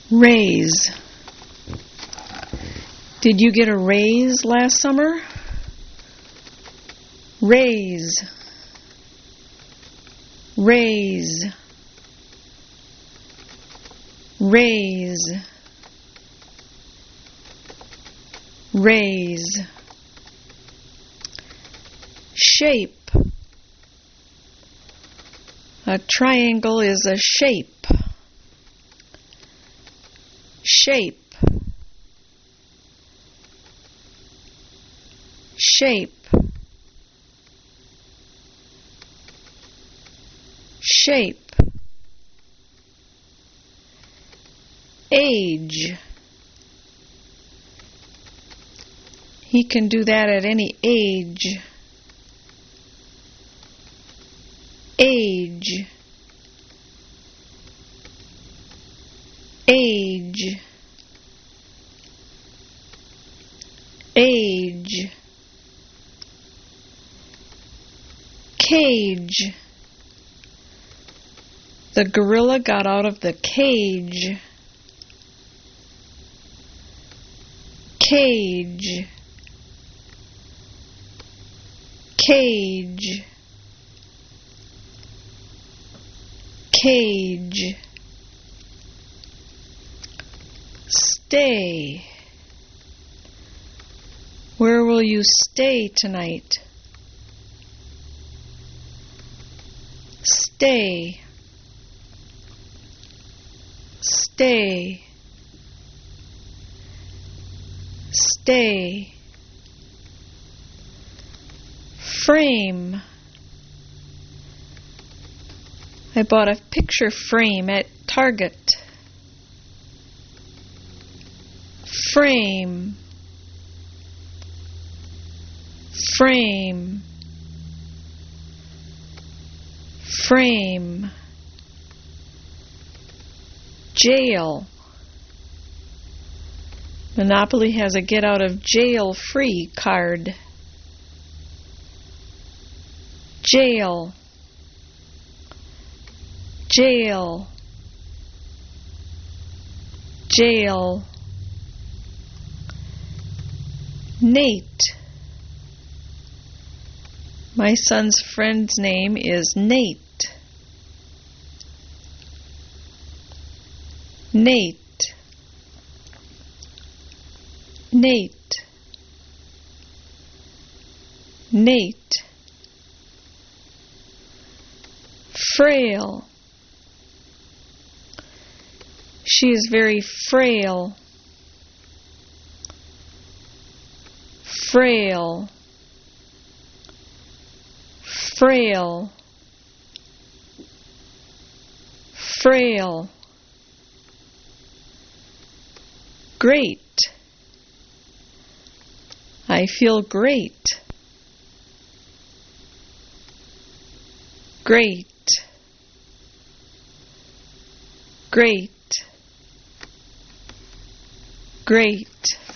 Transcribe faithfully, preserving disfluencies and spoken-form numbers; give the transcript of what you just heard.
Raise. Did you get a raise last summer? Raise. Raise. Raise. Raise. Shape. A triangle is a shape. Shape. Shape. Shape. Age. He can do that at any age. Age. Age. Age. Cage. The gorilla got out of the cage. Cage. Cage. Cage. Stay. Where will you stay tonight? Stay. Stay. Stay. Frame. I bought a picture frame at Target. Frame. Frame. Frame. Jail. Monopoly has a get out of jail free card. Jail. Jail. Jail. Nate. My son's friend's name is Nate. Nate. Nate. Nate. Frail. She is very frail. Frail. Frail. Frail. Great. I feel great. Great. Great. Great.